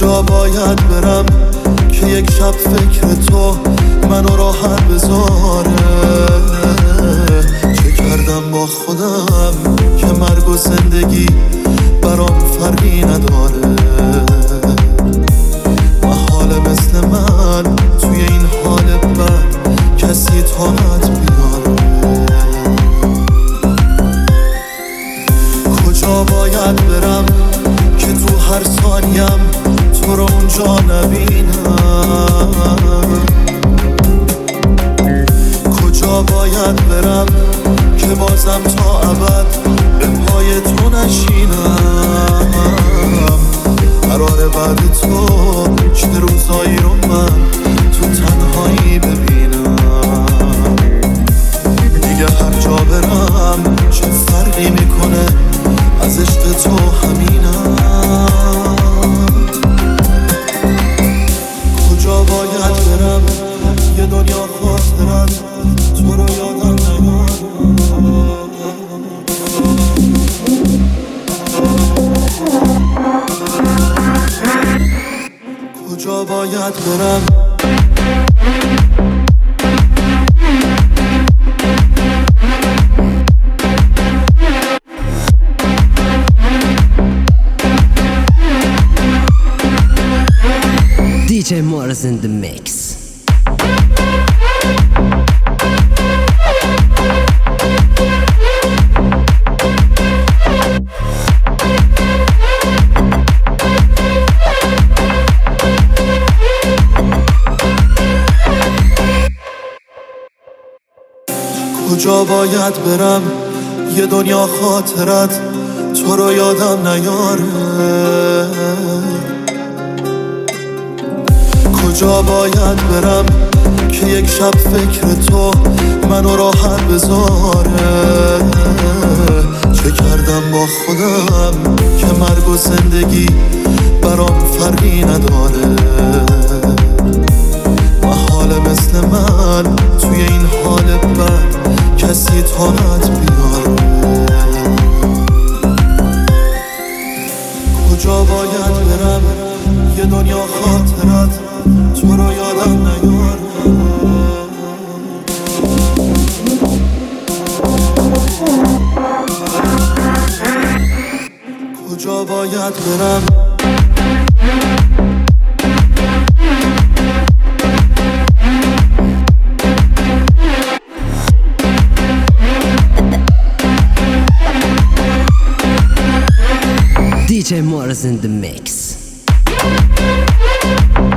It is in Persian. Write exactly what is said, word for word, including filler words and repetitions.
کجا باید برم که یک شب فکر تو منو راحت بذاره؟ چه کردم با خودم که مرگ و زندگی برام فرقی نداره؟ محاله مثل من توی این حال بد کسی طاقت بیاره. کجا باید برم که تو هر ثانیم تو رو اونجا نبینم؟ کجا باید برم که بازم تا ابد به پای تو نشینم؟ قراره بعد تو چه روزایی رو من تو تنهایی ببینم؟ دیگه هر جا برم چه فرقی میکنه، از عشق تو همینم. کجا باید برم یه دنیا خاطرت تو رو یادم نیاد؟ کجا باید برم دی جی Morris in the mix. کجا باید برم یه دنیا خاطرت تو رو یادم نیاره؟ کجا باید برم که یک شب فکر تو منو راحت بذاره؟ چه کردم با خودم که مرگ و زندگی برام فرقی نداره؟ محاله مثل من توی این حال بد کسی طاقت بیاره. کجا باید برم یه دنیا خاطرت تو رو یادم نیاره؟ کجا باید برم دی جی Morris in the mix.